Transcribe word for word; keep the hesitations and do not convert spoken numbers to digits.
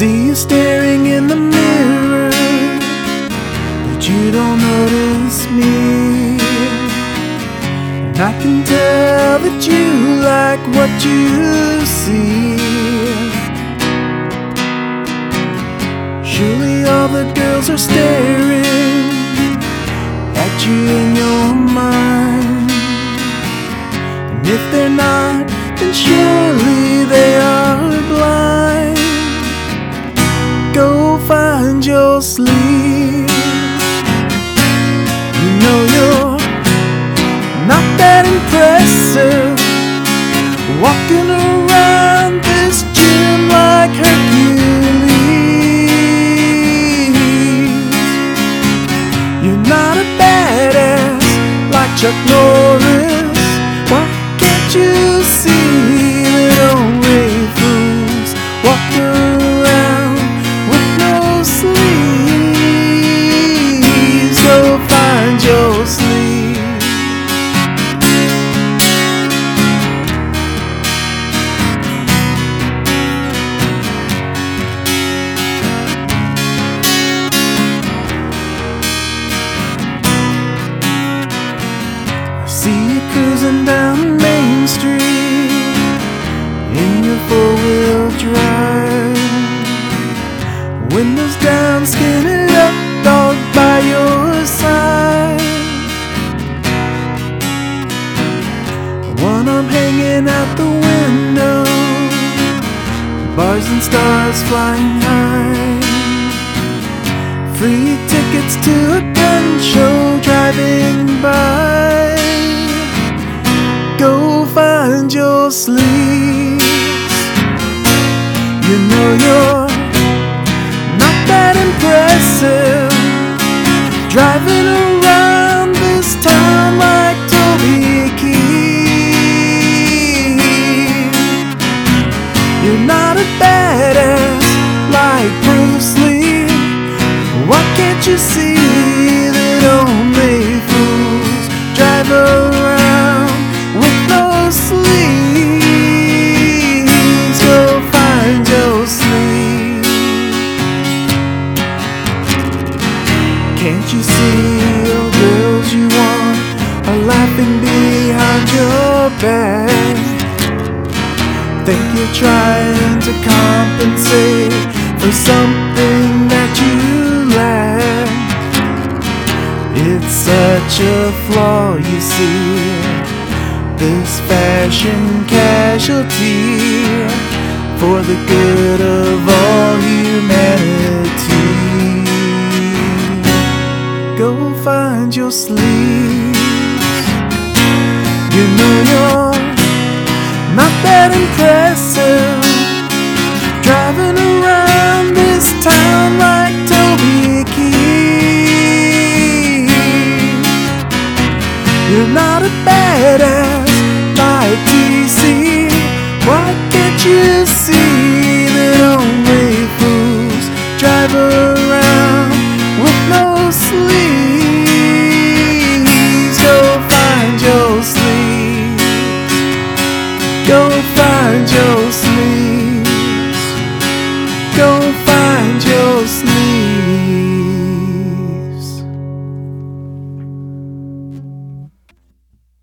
see you staring in the mirror, but you don't notice me. And I can tell that you like what you see. Surely all the girls are staring at you in your mind, and if they're not, then surely they are blind. Go find your sleep. You know you're not that impressive, walking around this gym like Hercules. You're not a badass like Chuck Norris. Why can't you see that only fools walk around with no sleeves? Go find your sleeve. See you cruising down Main Street in your four-wheel drive, windows down, skin it up, dog by your side, one arm hanging out the window, bars and stars flying high, free tickets to a gun show driving by. Go find your sleeves. You know you're not that impressive, driving around this town like Toby Keith. You're not a badass like Bruce Lee. Why can't you see that only fools drive around with no sleeves? Go find your sleeve. Can't you see your girls you want are laughing behind your back? Think you're trying to compensate for something that you lack. It's such a flaw, you see, this fashion casualty for the good of all humanity. Go find your sleeves. You know you're not that impressed